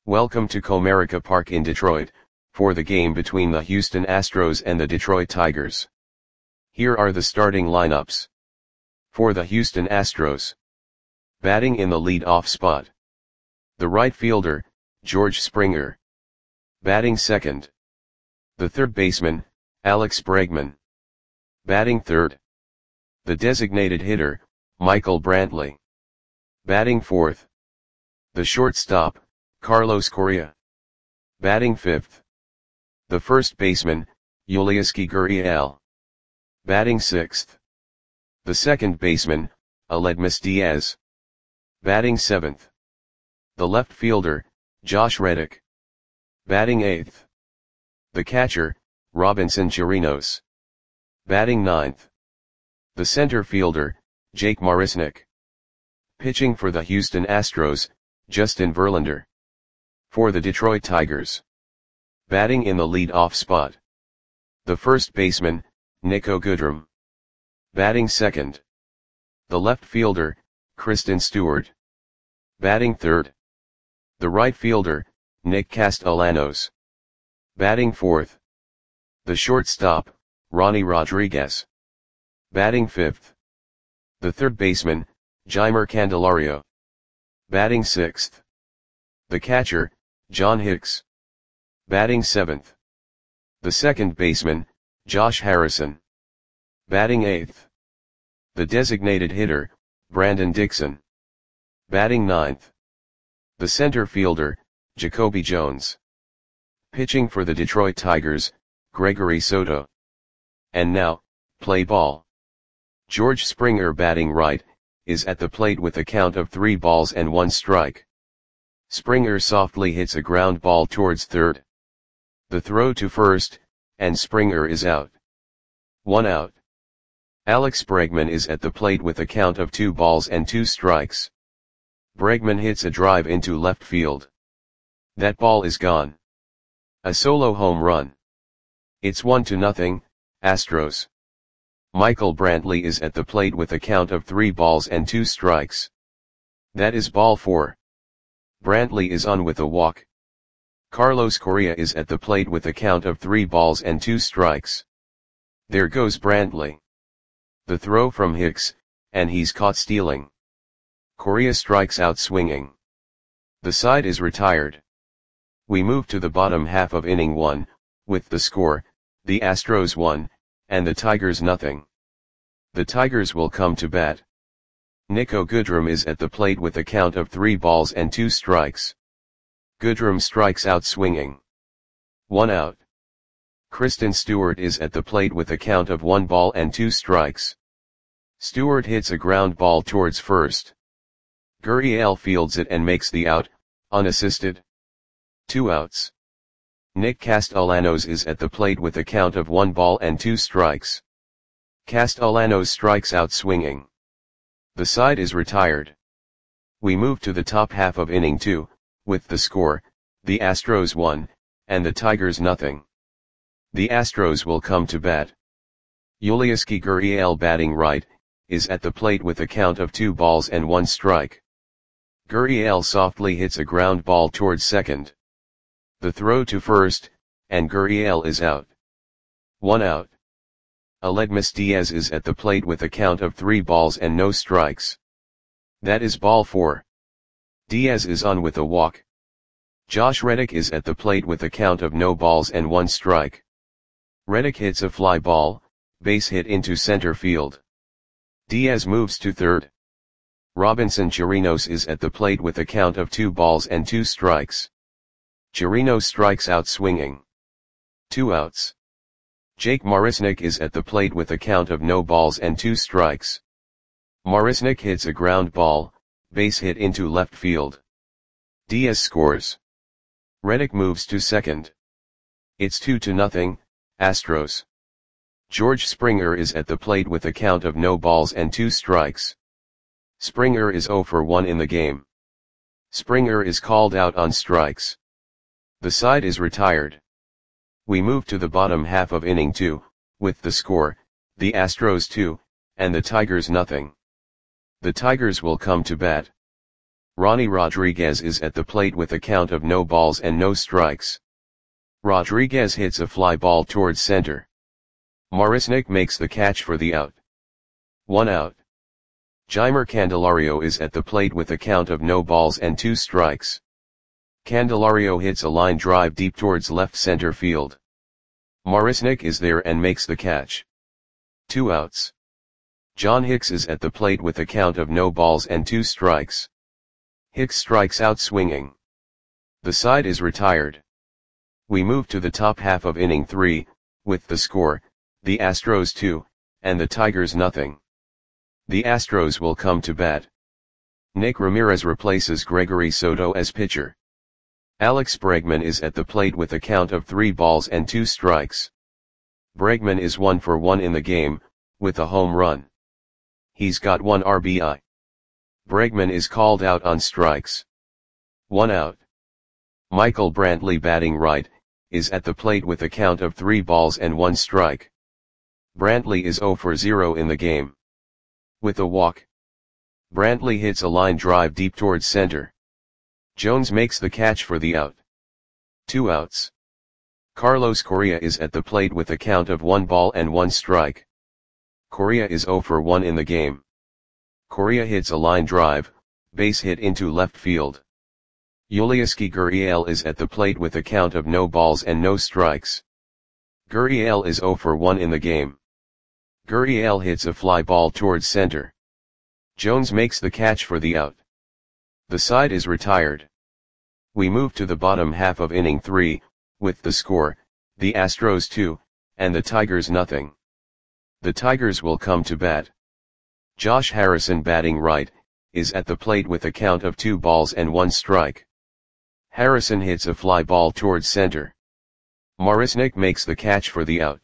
Welcome to Comerica Park in Detroit, for the game between the Houston Astros and the Detroit Tigers. Here are the starting lineups. For the Houston Astros. Batting in the lead-off spot. The right fielder, George Springer. Batting second. The third baseman, Alex Bregman. Batting third. The designated hitter, Michael Brantley. Batting fourth. The shortstop, Carlos Correa. Batting fifth. The first baseman, Yulieski Gurriel. Batting sixth. The second baseman, Aledmys Diaz. Batting seventh. The left fielder, Josh Reddick. Batting eighth. The catcher, Robinson Chirinos. Batting ninth. The center fielder, Jake Marisnick. Pitching for the Houston Astros, Justin Verlander. For the Detroit Tigers. Batting in the lead-off spot. The first baseman, Niko Goodrum. Batting second. The left fielder, Kristen Stewart. Batting third. The right fielder, Nick Castellanos. Batting fourth. The shortstop, Ronnie Rodriguez. Batting fifth. The third baseman, Jeimer Candelario. Batting sixth. The catcher, John Hicks. Batting seventh. The second baseman, Josh Harrison. Batting eighth. The designated hitter, Brandon Dixon. Batting ninth. The center fielder, Jacoby Jones. Pitching for the Detroit Tigers, Gregory Soto. And now, play ball. George Springer batting right, is at the plate with a count of 3 balls and 1 strike. Springer softly hits a ground ball towards third. The throw to first, and Springer is out. 1 out. Alex Bregman is at the plate with a count of 2 balls and 2 strikes. Bregman hits a drive into left field. That ball is gone. A solo home run. It's 1-0, Astros. Michael Brantley is at the plate with a count of 3 balls and 2 strikes. That is ball 4. Brantley is on with a walk. Carlos Correa is at the plate with a count of 3 balls and 2 strikes. There goes Brantley. The throw from Hicks, and he's caught stealing. Correa strikes out swinging. The side is retired. We move to the bottom half of inning 1, with the score, the Astros 1, and the Tigers 0. The Tigers will come to bat. Niko Goodrum is at the plate with a count of 3 balls and 2 strikes. Goodrum strikes out swinging. 1 out. Kristen Stewart is at the plate with a count of 1 ball and 2 strikes. Stewart hits a ground ball towards first. Gurriel fields it and makes the out, unassisted. 2 outs. Nick Castellanos is at the plate with a count of 1 ball and 2 strikes. Castellanos strikes out swinging. The side is retired. We move to the top half of inning 2, with the score, the Astros 1, and the Tigers 0. The Astros will come to bat. Yulieski Gurriel batting right, is at the plate with a count of 2 balls and 1 strike. Gurriel softly hits a ground ball towards second. The throw to first, and Gurriel is out. 1 out. Aledmys Diaz is at the plate with a count of 3 balls and no strikes. That is ball 4. Diaz is on with a walk. Josh Reddick is at the plate with a count of no balls and 1 strike. Reddick hits a fly ball, base hit into center field. Diaz moves to third. Robinson Chirinos is at the plate with a count of 2 balls and 2 strikes. Chirinos strikes out swinging. 2 outs. Jake Marisnick is at the plate with a count of no balls and 2 strikes. Marisnick hits a ground ball, base hit into left field. Diaz scores. Reddick moves to second. It's 2-0, Astros. George Springer is at the plate with a count of no balls and 2 strikes. Springer is 0 for 1 in the game. Springer is called out on strikes. The side is retired. We move to the bottom half of inning 2, with the score, the Astros 2, and the Tigers 0. The Tigers will come to bat. Ronnie Rodriguez is at the plate with a count of no balls and no strikes. Rodriguez hits a fly ball towards center. Marisnick makes the catch for the out. 1 out. Jeimer Candelario is at the plate with a count of no balls and 2 strikes. Candelario hits a line drive deep towards left center field. Marisnick is there and makes the catch. 2 outs. John Hicks is at the plate with a count of no balls and 2 strikes. Hicks strikes out swinging. The side is retired. We move to the top half of inning 3, with the score, the Astros 2, and the Tigers nothing. The Astros will come to bat. Nick Ramirez replaces Gregory Soto as pitcher. Alex Bregman is at the plate with a count of 3 balls and 2 strikes. Bregman is 1 for 1 in the game, with a home run. He's got 1 RBI. Bregman is called out on strikes. 1 out. Michael Brantley, batting right, is at the plate with a count of 3 balls and 1 strike. Brantley is 0 for 0 in the game. With a walk. Brantley hits a line drive deep towards center. Jones makes the catch for the out. 2 outs. Carlos Correa is at the plate with a count of 1 ball and 1 strike. Correa is 0 for 1 in the game. Correa hits a line drive, base hit into left field. Yulieski Gurriel is at the plate with a count of no balls and no strikes. Gurriel is 0 for 1 in the game. Gurriel hits a fly ball towards center. Jones makes the catch for the out. The side is retired. We move to the bottom half of inning 3, with the score, the Astros 2, and the Tigers nothing. The Tigers will come to bat. Josh Harrison, batting right, is at the plate with a count of 2 balls and 1 strike. Harrison hits a fly ball towards center. Marisnick makes the catch for the out.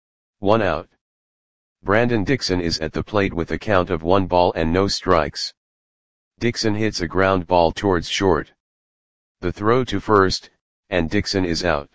1 out. Brandon Dixon is at the plate with a count of 1 ball and no strikes. Dixon hits a ground ball towards short. The throw to first, and Dixon is out.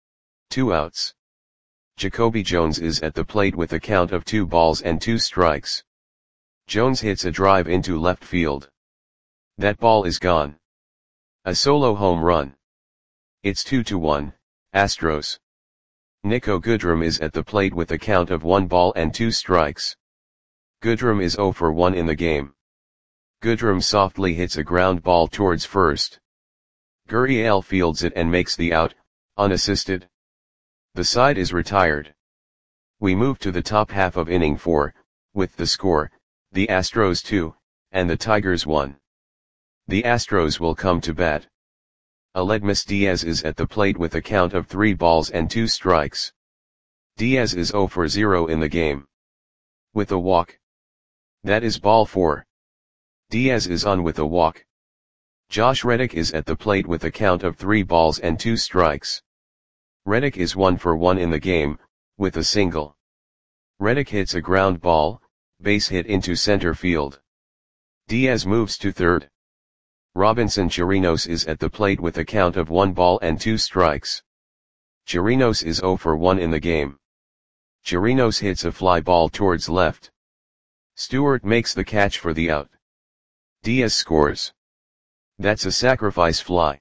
2 outs. Jacoby Jones is at the plate with a count of 2 balls and 2 strikes. Jones hits a drive into left field. That ball is gone. A solo home run. It's 2-1, Astros. Nico Goodrum is at the plate with a count of 1 ball and 2 strikes. Goodrum is 0 for 1 in the game. Goodrum softly hits a ground ball towards first. Gurriel fields it and makes the out, unassisted. The side is retired. We move to the top half of inning 4, with the score, the Astros 2, and the Tigers 1. The Astros will come to bat. Aledmys Diaz is at the plate with a count of 3 balls and 2 strikes. Diaz is 0 for 0 in the game. With a walk. That is ball 4. Diaz is on with a walk. Josh Reddick is at the plate with a count of 3 balls and 2 strikes. Reddick is 1 for 1 in the game, with a single. Reddick hits a ground ball, base hit into center field. Diaz moves to third. Robinson Chirinos is at the plate with a count of 1 ball and 2 strikes. Chirinos is 0 for 1 in the game. Chirinos hits a fly ball towards left. Stewart makes the catch for the out. Diaz scores. That's a sacrifice fly.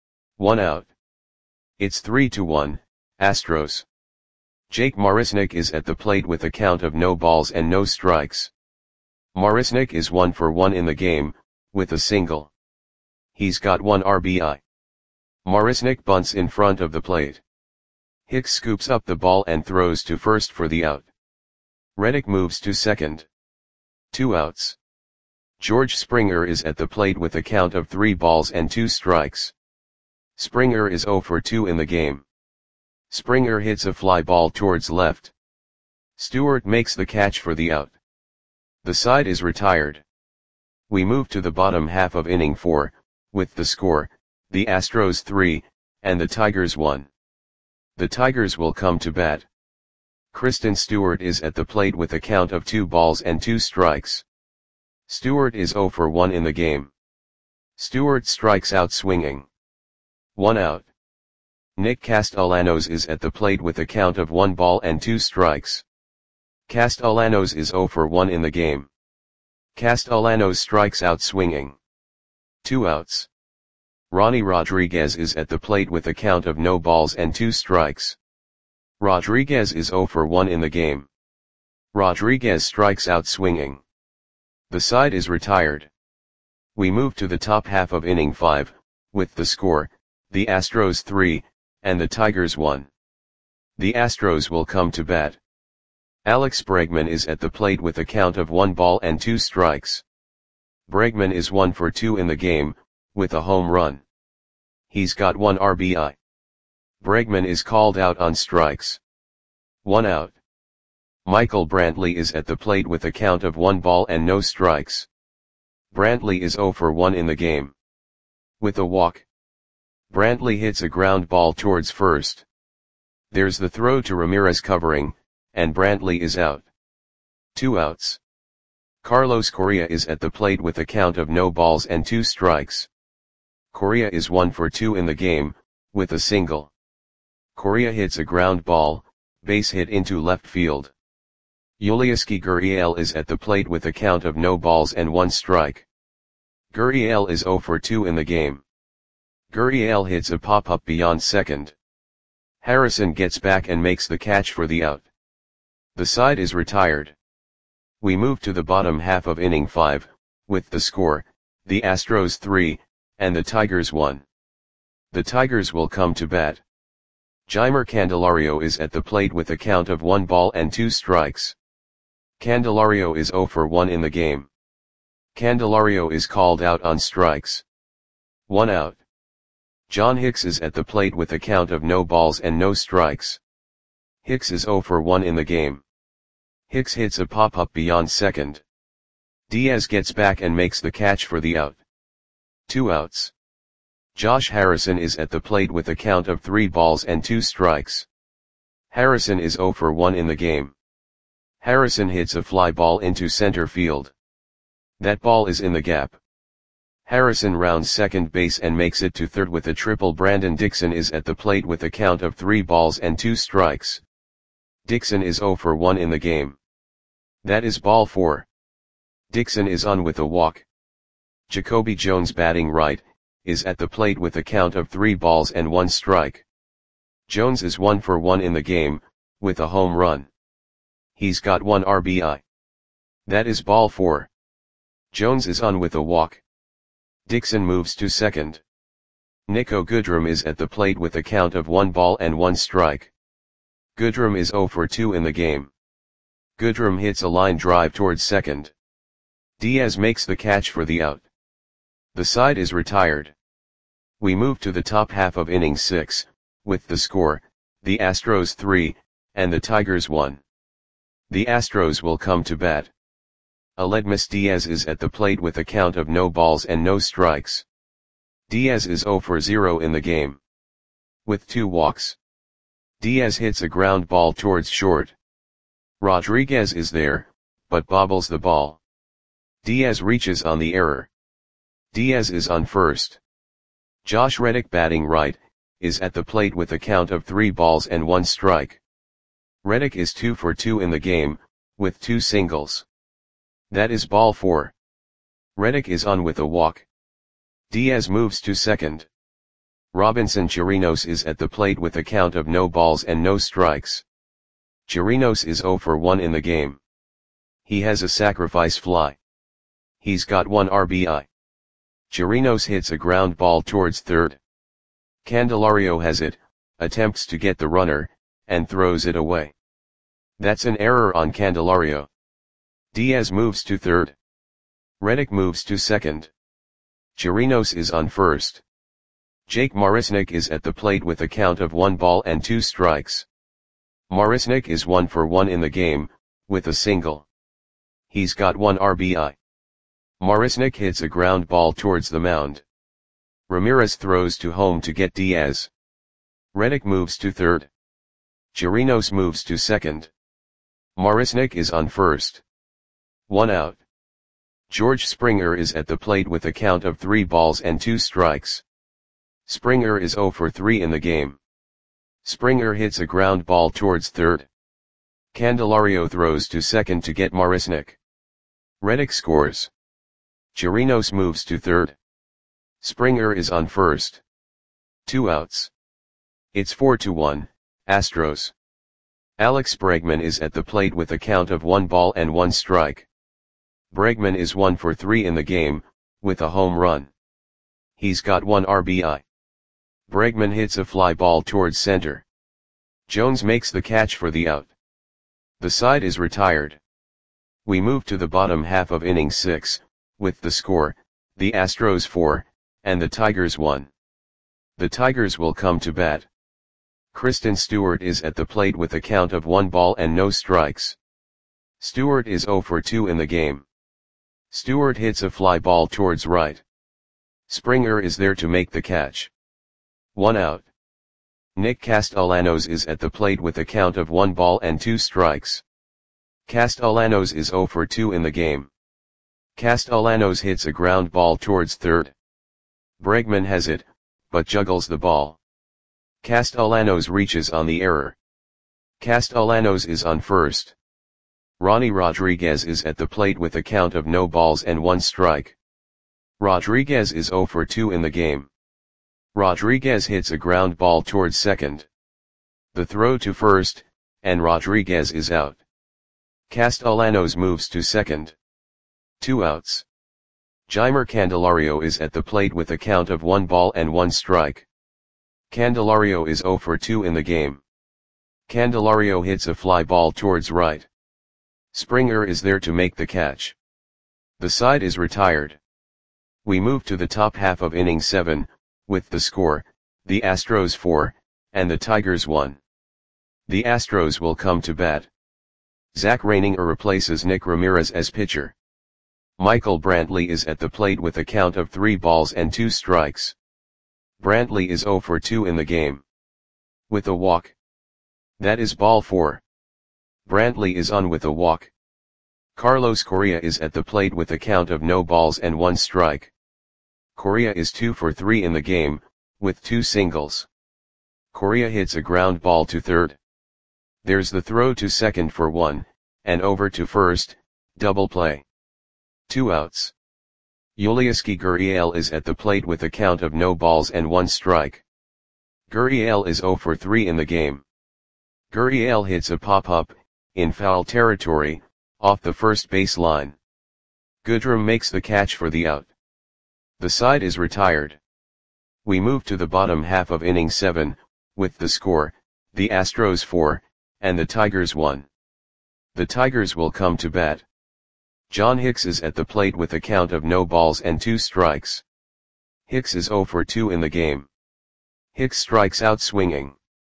1 out. It's 3-1, Astros. Jake Marisnick is at the plate with a count of no balls and no strikes. Marisnick is 1 for 1 in the game, with a single. He's got 1 RBI. Marisnick bunts in front of the plate. Hicks scoops up the ball and throws to first for the out. Reddick moves to second. 2 outs. George Springer is at the plate with a count of 3 balls and 2 strikes. Springer is 0 for 2 in the game. Springer hits a fly ball towards left. Stewart makes the catch for the out. The side is retired. We move to the bottom half of inning 4, with the score, the Astros 3, and the Tigers 1. The Tigers will come to bat. Kristen Stewart is at the plate with a count of 2 balls and 2 strikes. Stewart is 0 for 1 in the game. Stewart strikes out swinging. 1 out. Nick Castellanos is at the plate with a count of 1 ball and 2 strikes. Castellanos is 0 for 1 in the game. Castellanos strikes out swinging. 2 outs. Ronnie Rodriguez is at the plate with a count of no balls and 2 strikes. Rodriguez is 0 for 1 in the game. Rodriguez strikes out swinging. The side is retired. We move to the top half of inning 5, with the score, the Astros 3, and the Tigers 1. The Astros will come to bat. Alex Bregman is at the plate with a count of 1 ball and 2 strikes. Bregman is 1 for 2 in the game, with a home run. He's got 1 RBI. Bregman is called out on strikes. 1 out. Michael Brantley is at the plate with a count of 1 ball and no strikes. Brantley is 0 for 1 in the game. With a walk. Brantley hits a ground ball towards first. There's the throw to Ramirez covering, and Brantley is out. 2 outs. Carlos Correa is at the plate with a count of no balls and 2 strikes. Correa is 1 for 2 in the game, with a single. Correa hits a ground ball, base hit into left field. Yulieski Gurriel is at the plate with a count of no balls and 1 strike. Gurriel is 0 for 2 in the game. Gurriel hits a pop-up beyond second. Harrison gets back and makes the catch for the out. The side is retired. We move to the bottom half of inning 5, with the score, the Astros 3, and the Tigers 1. The Tigers will come to bat. Jeimer Candelario is at the plate with a count of 1 ball and 2 strikes. Candelario is 0 for 1 in the game. Candelario is called out on strikes. 1 out. John Hicks is at the plate with a count of no balls and no strikes. Hicks is 0 for 1 in the game. Hicks hits a pop-up beyond second. Diaz gets back and makes the catch for the out. 2 outs. Josh Harrison is at the plate with a count of 3 balls and 2 strikes. Harrison is 0 for 1 in the game. Harrison hits a fly ball into center field. That ball is in the gap. Harrison rounds second base and makes it to third with a triple. Brandon Dixon is at the plate with a count of 3 balls and 2 strikes. Dixon is 0 for 1 in the game. That is ball 4. Dixon is on with a walk. Jacoby Jones, batting right, is at the plate with a count of 3 balls and 1 strike. Jones is 1 for 1 in the game, with a home run. He's got 1 RBI. That is ball 4. Jones is on with a walk. Dixon moves to second. Nico Goodrum is at the plate with a count of 1 ball and 1 strike. Goodrum is 0 for 2 in the game. Goodrum hits a line drive towards second. Diaz makes the catch for the out. The side is retired. We move to the top half of inning 6, with the score, the Astros 3, and the Tigers 1. The Astros will come to bat. Aledmys Diaz is at the plate with a count of no balls and no strikes. Diaz is 0 for 0 in the game. With 2 walks. Diaz hits a ground ball towards short. Rodriguez is there, but bobbles the ball. Diaz reaches on the error. Diaz is on first. Josh Reddick, batting right, is at the plate with a count of 3 balls and 1 strike. Reddick is 2 for 2 in the game, with 2 singles. That is ball 4. Reddick is on with a walk. Diaz moves to second. Robinson Chirinos is at the plate with a count of no balls and no strikes. Chirinos is 0 for 1 in the game. He has a sacrifice fly. He's got 1 RBI. Chirinos hits a ground ball towards third. Candelario has it, attempts to get the runner, and throws it away. That's an error on Candelario. Diaz moves to third. Reddick moves to second. Chirinos is on first. Jake Marisnick is at the plate with a count of 1 ball and 2 strikes. Marisnick is 1 for 1 in the game, with a single. He's got 1 RBI. Marisnick hits a ground ball towards the mound. Ramirez throws to home to get Diaz. Reddick moves to third. Chirinos moves to second. Marisnick is on first. 1 out. George Springer is at the plate with a count of 3 balls and 2 strikes. Springer is 0 for 3 in the game. Springer hits a ground ball towards third. Candelario throws to second to get Marisnick. Reddick scores. Chirinos moves to third. Springer is on first. 2 outs. It's 4-1, Astros. Alex Bregman is at the plate with a count of 1 ball and 1 strike. Bregman is 1 for 3 in the game, with a home run. He's got 1 RBI. Bregman hits a fly ball towards center. Jones makes the catch for the out. The side is retired. We move to the bottom half of inning 6, with the score, the Astros 4, and the Tigers 1. The Tigers will come to bat. Kristen Stewart is at the plate with a count of 1 ball and no strikes. Stewart is 0 for 2 in the game. Stewart hits a fly ball towards right. Springer is there to make the catch. 1 out. Nick Castellanos is at the plate with a count of 1 ball and 2 strikes. Castellanos is 0 for 2 in the game. Castellanos hits a ground ball towards third. Bregman has it, but juggles the ball. Castellanos reaches on the error. Castellanos is on first. Ronnie Rodriguez is at the plate with a count of no balls and 1 strike. Rodriguez is 0 for 2 in the game. Rodriguez hits a ground ball towards second. The throw to first, and Rodriguez is out. Castellanos moves to second. 2 outs. Jeimer Candelario is at the plate with a count of 1 ball and 1 strike. Candelario is 0 for 2 in the game. Candelario hits a fly ball towards right. Springer is there to make the catch. The side is retired. We move to the top half of inning 7, with the score, the Astros 4, and the Tigers 1. The Astros will come to bat. Zach Reininger replaces Nick Ramirez as pitcher. Michael Brantley is at the plate with a count of 3 balls and 2 strikes. Brantley is 0 for 2 in the game. With a walk. That is ball 4. Brantley is on with a walk. Carlos Correa is at the plate with a count of no balls and 1 strike. Correa is 2 for 3 in the game, with 2 singles. Correa hits a ground ball to third. There's the throw to second for 1, and over to first, double play. 2 outs. Yulieski Gurriel is at the plate with a count of no balls and 1 strike. Gurriel is 0 for 3 in the game. Gurriel hits a pop-up, in foul territory, off the first base line. Goodrum makes the catch for the out. The side is retired. We move to the bottom half of inning 7, with the score, the Astros 4, and the Tigers 1. The Tigers will come to bat. John Hicks is at the plate with a count of no balls and 2 strikes. Hicks is 0 for 2 in the game. Hicks strikes out swinging.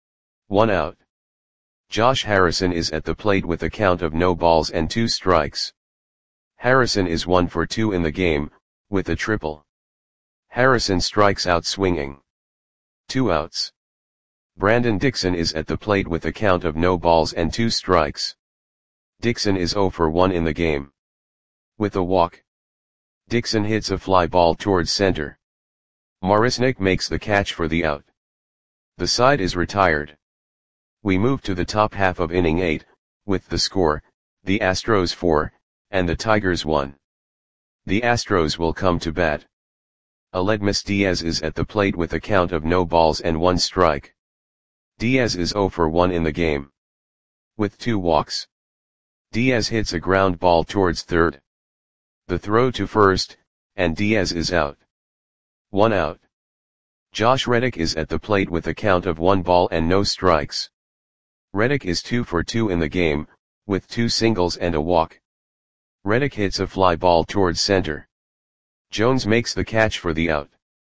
1 out. Josh Harrison is at the plate with a count of no balls and 2 strikes. Harrison is 1 for 2 in the game, with a triple. Harrison strikes out swinging. 2 outs. Brandon Dixon is at the plate with a count of no balls and 2 strikes. Dixon is 0 for 1 in the game. With a walk. Dixon hits a fly ball towards center. Marisnick makes the catch for the out. The side is retired. We move to the top half of inning 8, with the score, the Astros 4, and the Tigers 1. The Astros will come to bat. Aledmys Diaz is at the plate with a count of no balls and 1 strike. Diaz is 0 for 1 in the game. With 2 walks. Diaz hits a ground ball towards third. The throw to first, and Diaz is out. 1 out. Josh Reddick is at the plate with a count of 1 ball and no strikes. Reddick is 2 for 2 in the game, with 2 singles and a walk. Reddick hits a fly ball towards center. Jones makes the catch for the out.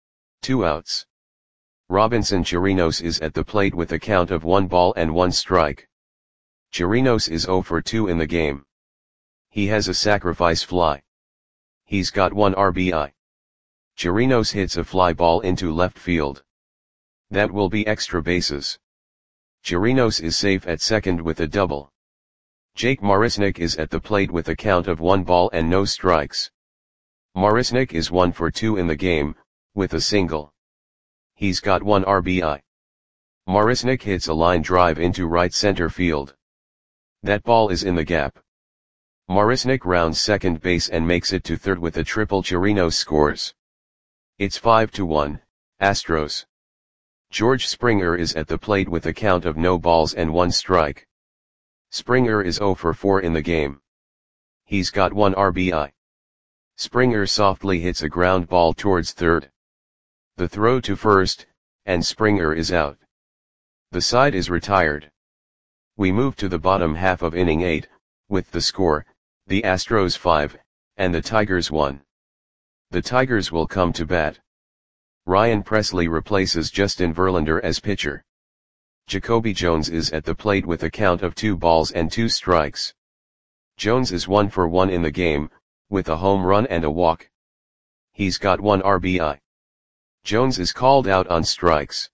2 outs. Robinson Chirinos is at the plate with a count of 1 ball and 1 strike. Chirinos is 0 for 2 in the game. He has a sacrifice fly. He's got 1 RBI. Chirinos hits a fly ball into left field. That will be extra bases. Chirinos is safe at second with a double. Jake Marisnick is at the plate with a count of 1 ball and no strikes. Marisnick is 1 for 2 in the game, with a single. He's got 1 RBI. Marisnick hits a line drive into right center field. That ball is in the gap. Marisnick rounds second base and makes it to third with a triple. Chirinos scores. It's 5-1, Astros. George Springer is at the plate with a count of no balls and 1 strike. Springer is 0 for 4 in the game. He's got 1 RBI. Springer softly hits a ground ball towards third. The throw to first, and Springer is out. The side is retired. We move to the bottom half of inning 8, with the score, the Astros 5, and the Tigers 1. The Tigers will come to bat. Ryan Pressly replaces Justin Verlander as pitcher. Jacoby Jones is at the plate with a count of 2 balls and 2 strikes. Jones is 1 for 1 in the game, with a home run and a walk. He's got 1 RBI. Jones is called out on strikes.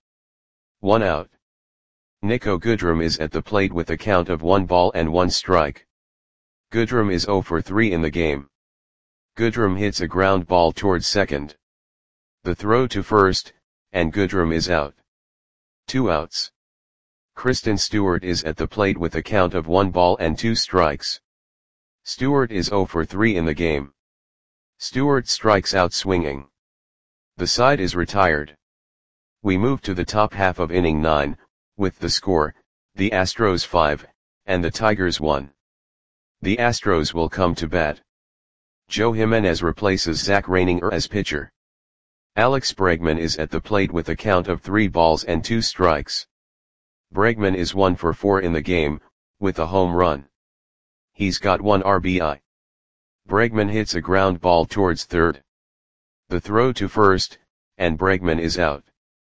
1 out. Niko Goodrum is at the plate with a count of 1 ball and 1 strike. Goodrum is 0 for 3 in the game. Goodrum hits a ground ball towards second. The throw to first, and Goodrum is out. 2 outs. Kristen Stewart is at the plate with a count of 1 ball and 2 strikes. Stewart is 0 for 3 in the game. Stewart strikes out swinging. The side is retired. We move to the top half of inning 9, with the score, the Astros 5, and the Tigers 1. The Astros will come to bat. Joe Jimenez replaces Zach Reininger as pitcher. Alex Bregman is at the plate with a count of 3 balls and 2 strikes. Bregman is 1 for 4 in the game, with a home run. He's got 1 RBI. Bregman hits a ground ball towards third. The throw to first, and Bregman is out.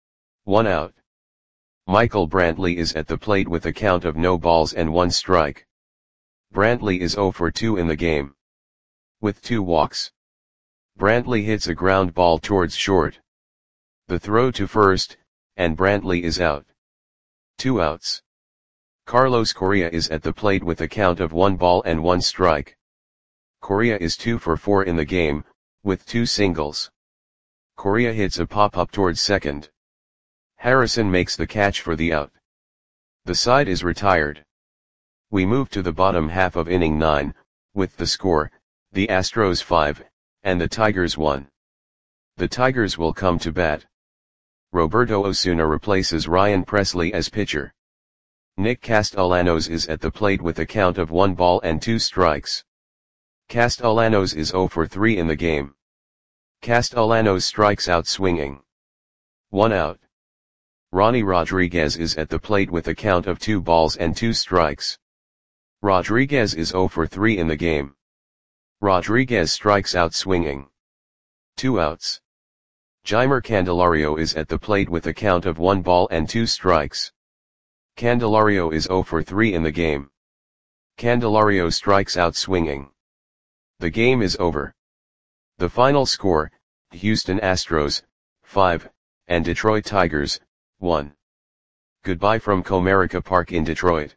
1 out. Michael Brantley is at the plate with a count of no balls and 1 strike. Brantley is 0 for 2 in the game. With 2 walks. Brantley hits a ground ball towards short. The throw to first, and Brantley is out. 2 outs. Carlos Correa is at the plate with a count of 1 ball and 1 strike. Correa is 2 for 4 in the game, with 2 singles. Correa hits a pop-up towards second. Harrison makes the catch for the out. The side is retired. We move to the bottom half of inning 9, with the score, the Astros 5, and the Tigers 1. The Tigers will come to bat. Roberto Osuna replaces Ryan Pressly as pitcher. Nick Castellanos is at the plate with a count of 1 ball and 2 strikes. Castellanos is 0 for 3 in the game. Castellanos strikes out swinging. 1 out. Ronnie Rodriguez is at the plate with a count of 2 balls and 2 strikes. Rodriguez is 0 for 3 in the game. Rodriguez strikes out swinging. 2 outs. Jeimer Candelario is at the plate with a count of 1 ball and 2 strikes. Candelario is 0 for 3 in the game. Candelario strikes out swinging. The game is over. The final score, Houston Astros, 5, and Detroit Tigers, 1. Goodbye from Comerica Park in Detroit.